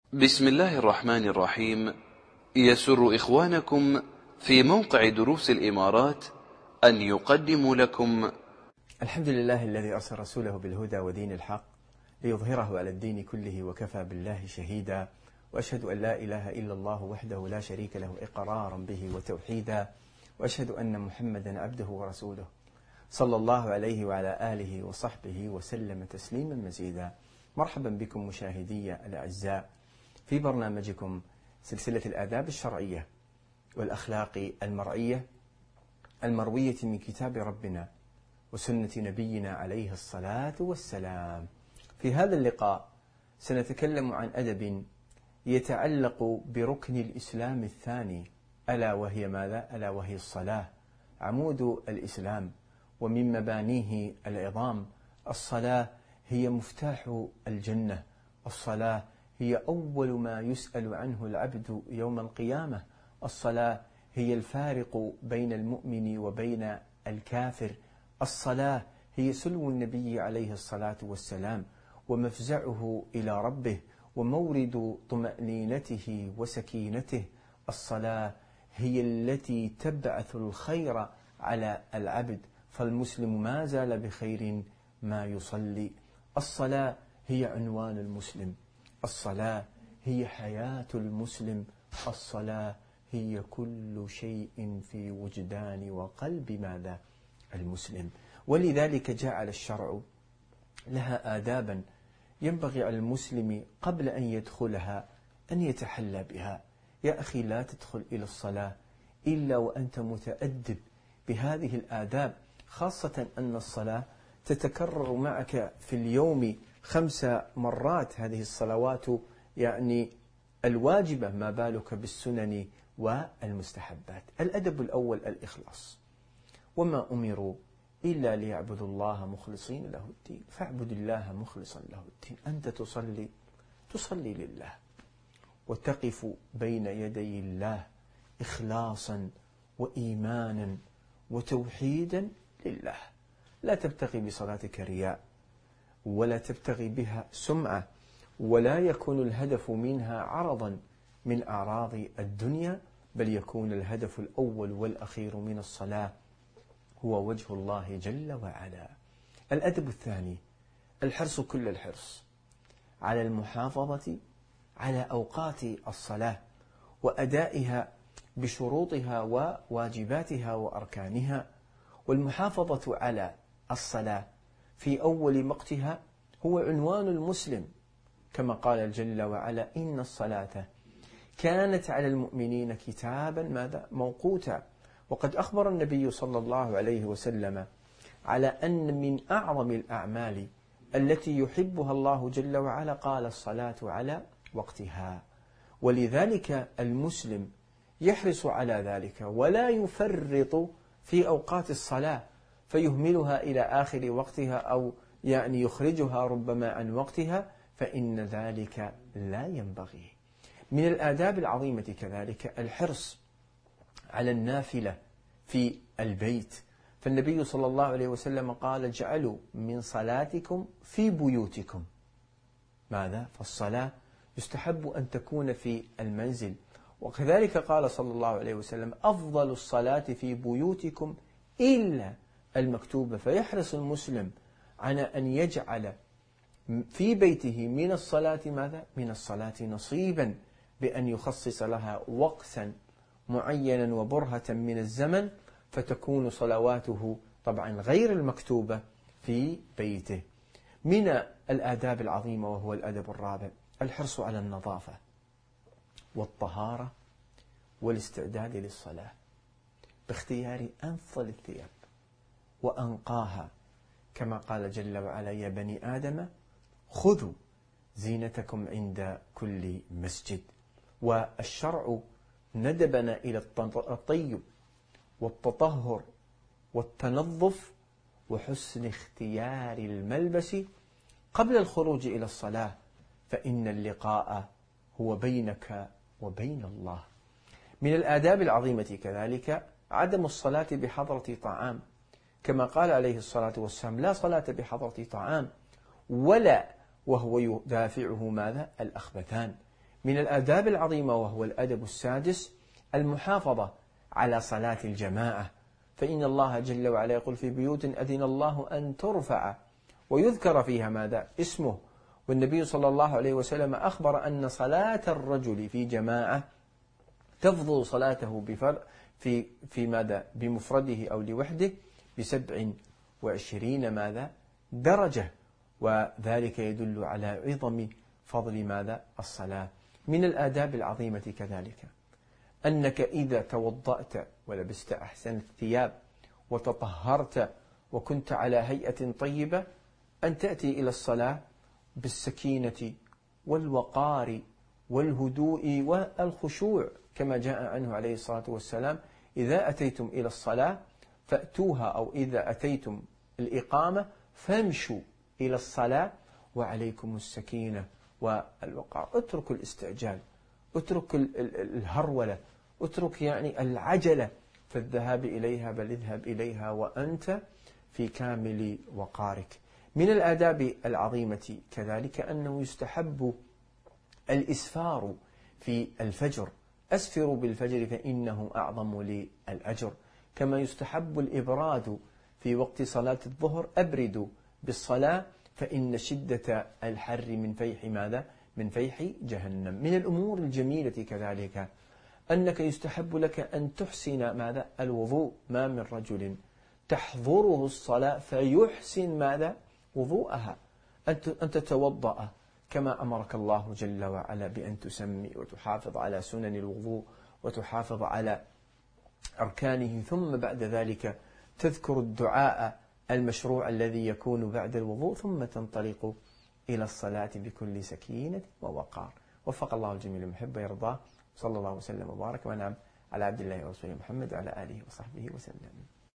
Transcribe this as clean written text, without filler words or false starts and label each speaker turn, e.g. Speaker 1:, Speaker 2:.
Speaker 1: بسم الله الرحمن الرحيم. يسر إخوانكم في موقع دروس الإمارات أن يقدموا لكم
Speaker 2: الحمد لله الذي أرسل رسوله بالهدى ودين الحق ليظهره على الدين كله وكفى بالله شهيدا، وأشهد أن لا إله إلا الله وحده لا شريك له إقرارا به وتوحيدا، وأشهد أن محمدا عبده ورسوله صلى الله عليه وعلى آله وصحبه وسلم تسليما مزيدا. مرحبا بكم مشاهدي الأعزاء في برنامجكم سلسلة الآداب الشرعية والأخلاق المرعية المروية من كتاب ربنا وسنة نبينا عليه الصلاة والسلام. في هذا اللقاء سنتكلم عن أدب يتعلق بركن الإسلام الثاني، ألا وهي ماذا؟ ألا وهي الصلاة، عمود الإسلام ومن مبانيه العظام. الصلاة هي مفتاح الجنة، الصلاة هي أول ما يسأل عنه العبد يوم القيامة، الصلاة هي الفارق بين المؤمن وبين الكافر، الصلاة هي سلو النبي عليه الصلاة والسلام ومفزعه إلى ربه ومورد طمأنينته وسكينته، الصلاة هي التي تبعث الخير على العبد، فالمسلم ما زال بخير ما يصلي. الصلاة هي عنوان المسلم، الصلاة هي حياة المسلم، الصلاة هي كل شيء في وجدان وقلب ماذا؟ المسلم. ولذلك جعل الشرع لها آدابا ينبغي على المسلم قبل أن يدخلها أن يتحلى بها. يا أخي، لا تدخل إلى الصلاة إلا وأنت متأدب بهذه الآداب، خاصة أن الصلاة تتكرر معك في اليوم 5 مرات، هذه الصلوات يعني الواجبة، ما بالك بالسنن والمستحبات. الأدب الأول الإخلاص، وما أمروا إلا ليعبدوا الله مخلصين له الدين، فاعبد الله مخلصا له الدين. أنت تصلي لله وتقف بين يدي الله إخلاصا وإيمانا وتوحيدا لله، لا تبتغي بصلاتك رياء ولا تبتغي بها سمعة، ولا يكون الهدف منها عرضا من أعراض الدنيا، بل يكون الهدف الأول والأخير من الصلاة هو وجه الله جل وعلا. الأدب الثاني الحرص، كل الحرص على المحافظة على أوقات الصلاة وأدائها بشروطها وواجباتها وأركانها، والمحافظة على الصلاة في أول وقتها هو عنوان المسلم، كما قال جل وعلا: إن الصلاة كانت على المؤمنين كتابا ماذا؟ موقوتا. وقد أخبر النبي صلى الله عليه وسلم على أن من أعظم الأعمال التي يحبها الله جل وعلا قال: الصلاة على وقتها. ولذلك المسلم يحرص على ذلك ولا يفرط في أوقات الصلاة فيهملها إلى آخر وقتها، أو يعني يخرجها ربما عن وقتها، فإن ذلك لا ينبغي. من الآداب العظيمة كذلك الحرص على النافلة في البيت، فالنبي صلى الله عليه وسلم قال: اجعلوا من صلاتكم في بيوتكم ماذا؟ فالصلاة يستحب أن تكون في المنزل. وكذلك قال صلى الله عليه وسلم: أفضل الصلاة في بيوتكم إلا المكتوبة. فيحرص المسلم على أن يجعل في بيته من الصلاة ماذا؟ من الصلاة نصيبا، بأن يخصص لها وقتا معينا وبرهة من الزمن، فتكون صلواته طبعا غير المكتوبة في بيته. من الآداب العظيمة وهو الأدب الرابع الحرص على النظافة والطهارة والاستعداد للصلاة باختيار أنفضل الثياب وأنقاها، كما قال جل وعلا: يا بني آدم خذوا زينتكم عند كل مسجد. والشرع ندبنا إلى الطيب والتطهر والتنظف وحسن اختيار الملبس قبل الخروج إلى الصلاة، فإن اللقاء هو بينك وبين الله. من الآداب العظيمة كذلك عدم الصلاة بحضرة طعام، كما قال عليه الصلاة والسلام: لا صلاة بحضرة طعام ولا وهو يدافعه ماذا؟ الأخبثان. من الآداب العظيمة وهو الأدب السادس المحافظة على صلاة الجماعة، فإن الله جل وعلا يقول في بيوت أذن الله أن ترفع ويذكر فيها ماذا؟ اسمه. والنبي صلى الله عليه وسلم أخبر أن صلاة الرجل في جماعة تفضل صلاته في ماذا؟ بمفرده أو لوحده ب27 ماذا؟ درجة، وذلك يدل على عظم فضل ماذا؟ الصلاة. من الآداب العظيمة كذلك أنك إذا توضأت ولبست أحسن الثياب وتطهرت وكنت على هيئة طيبة أن تأتي إلى الصلاة بالسكينة والوقار والهدوء والخشوع، كما جاء عنه عليه الصلاة والسلام: إذا أتيتم إلى الصلاة فأتوها، أو إذا أتيتم الإقامة فامشوا إلى الصلاة وعليكم السكينة والوقار. اترك الاستعجال، اترك الهرولة، اترك يعني العجلة في الذهاب إليها، بل اذهب إليها وأنت في كامل وقارك. من الآداب العظيمة كذلك أنه يستحب الإسفار في الفجر: أسفروا بالفجر فإنه أعظم للأجر. كما يستحب الإبراد في وقت صلاة الظهر: أبردوا بالصلاة فإن شدة الحر من فيح ماذا؟ من فيح جهنم. من الأمور الجميلة كذلك أنك يستحب لك أن تحسن ماذا؟ الوضوء. ما من رجل تحضره الصلاة فيحسن ماذا؟ وضوءها. أن تتوضأ كما أمرك الله جل وعلا بأن تسمي وتحافظ على سنن الوضوء وتحافظ على أركانه، ثم بعد ذلك تذكر الدعاء المشروع الذي يكون بعد الوضوء، ثم تنطلق إلى الصلاة بكل سكينة ووقار. وفق الله الجميع المحب يرضاه. صلى الله وسلم وبارك ونعم على عبد الله ورسوله محمد وعلى آله وصحبه وسلم.